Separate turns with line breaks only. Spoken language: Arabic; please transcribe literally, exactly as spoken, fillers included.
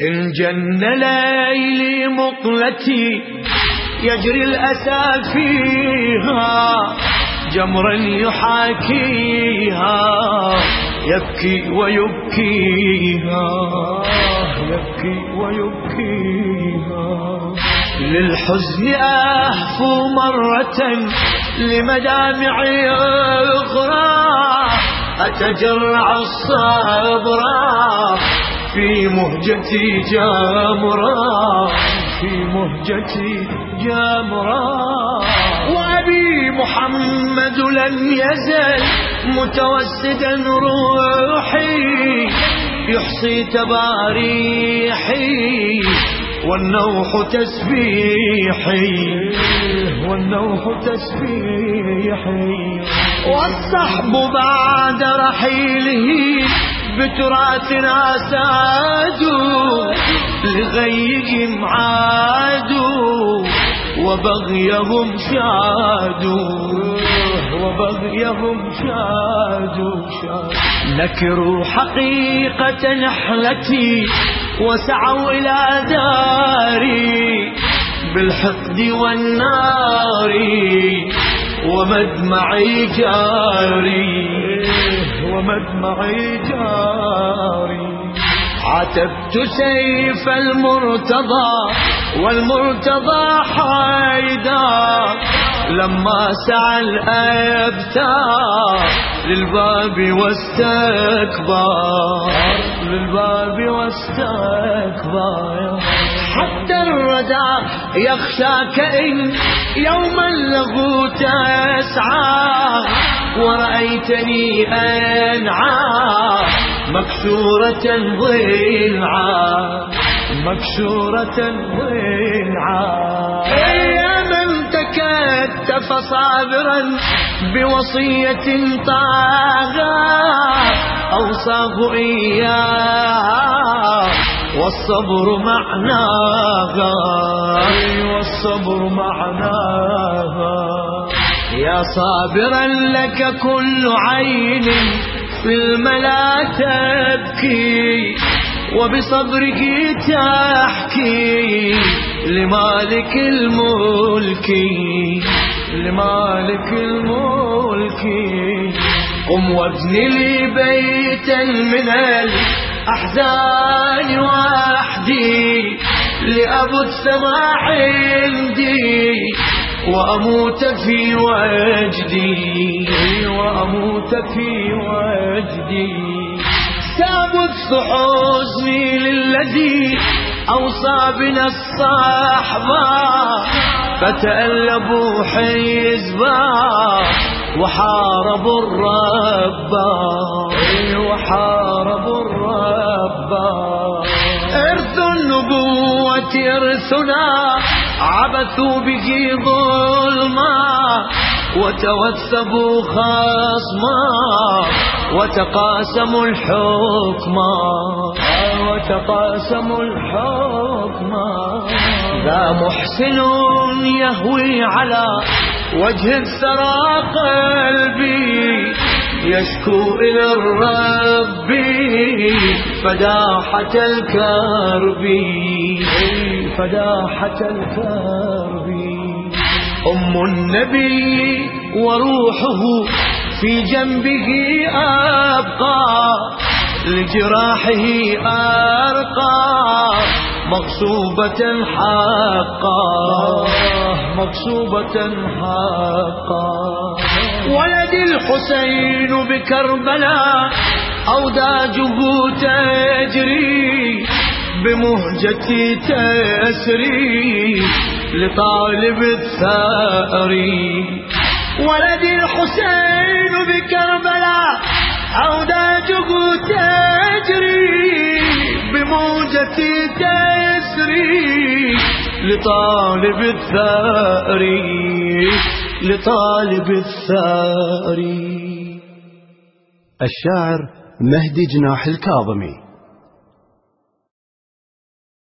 إن جن ليلي مقلتي يجري الأسى فيها جمرا يحاكيها يبكي ويبكيها يبكي ويبكيها للحزن أهفو مرة لمدامعي أخرى أتجرع الصبر في مهجتي جامرا في مهجتي جامرا وأبي محمد لن يزل متوسدا روحي يحصي تباريحي والنوح تسبيحي والنوح تسبيحي والصحب بعد رحيله بتراثنا سادوا لغيهم عادوا وبغيهم شادوا وبغيهم شادوا نكروا حقيقة نحلتي وسعوا إلى داري بالحقد والنار ومدمعي جاري ومدمعي جاري عتبت سيف المرتضى والمرتضى حيدر لما سعى الأبتار للباب واستكبر للباب واستكبر حتى الردى يخشاك إن يوما له تسعى ورأيتني أنعى مكسورة ضلعا مكسورة ضلعا يا من تكتف صابرا بوصية طاغى أوصاه إياها والصبر معناها والصبر معناها يا صابرا لك كل عين في الملا تبكي وبصبرك تحكي لمالك الملك لمالك الملك قم وابن لي بيتا من الأحزان وحدي لأبث ما عندي وأموت في وجدي وأموت في وجدي سأبث حزني للذي أوصى بنا الصحبة فتألبوا حزبا وحاربوا الرب وحاربوا الرب إرث النبوة إرثنا عبثوا به ظلما وتوثبوا خصما وتقاسموا الحكم وتقاسموا الحكم ذا محسن يهوي على وجه الثرى قلبي يشكو إلى الرب فداحة الكرب فداحة الكرب أم النبي وروحه في جنبه أبقى لجراحه أرقى مغصوبة حقا مغصوبة حقا ولد الحسين بكربلاء أوداجه تجري بمهجتي تسري لطالب الثأر ولد الحسين بكربلاء أوداجه تجري بموجتي تسري لطالب الثأر لطالب الثأر.
الشاعر مهدي جناح الكاظمي.